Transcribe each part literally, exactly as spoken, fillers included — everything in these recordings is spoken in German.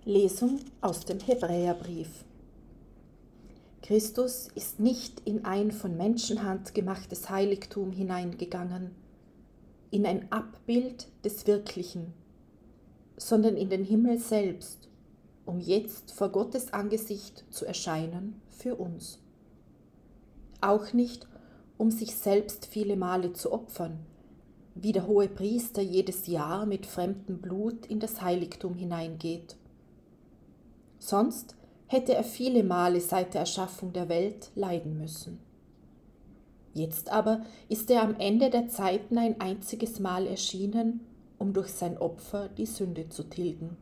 Lesung aus dem Hebräerbrief. Christus ist nicht in ein von Menschenhand gemachtes Heiligtum hineingegangen, in ein Abbild des Wirklichen, sondern in den Himmel selbst, um jetzt vor Gottes Angesicht zu erscheinen für uns. Auch nicht, um sich selbst viele Male zu opfern, wie der Hohepriester jedes Jahr mit fremdem Blut in das Heiligtum hineingeht. Sonst hätte er viele Male seit der Erschaffung der Welt leiden müssen. Jetzt aber ist er am Ende der Zeiten ein einziges Mal erschienen, um durch sein Opfer die Sünde zu tilgen.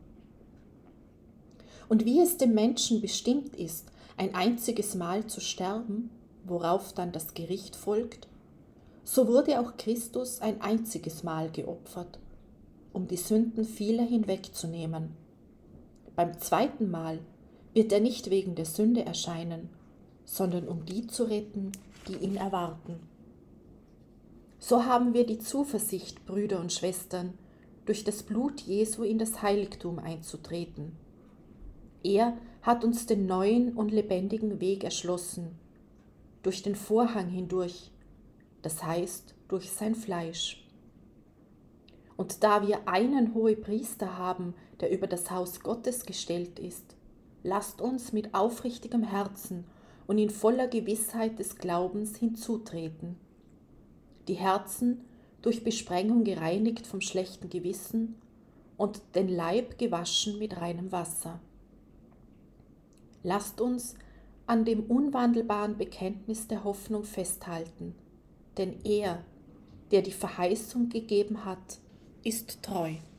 Und wie es dem Menschen bestimmt ist, ein einziges Mal zu sterben, worauf dann das Gericht folgt, so wurde auch Christus ein einziges Mal geopfert, um die Sünden vieler hinwegzunehmen. Beim zweiten Mal wird er nicht wegen der Sünde erscheinen, sondern um die zu retten, die ihn erwarten. So haben wir die Zuversicht, Brüder und Schwestern, durch das Blut Jesu in das Heiligtum einzutreten. Er hat uns den neuen und lebendigen Weg erschlossen, durch den Vorhang hindurch, das heißt durch sein Fleisch. Und da wir einen Hohepriester haben, der über das Haus Gottes gestellt ist, lasst uns mit aufrichtigem Herzen und in voller Gewissheit des Glaubens hinzutreten. Die Herzen durch Besprengung gereinigt vom schlechten Gewissen und den Leib gewaschen mit reinem Wasser. Lasst uns an dem unwandelbaren Bekenntnis der Hoffnung festhalten, denn er, der die Verheißung gegeben hat, ist treu.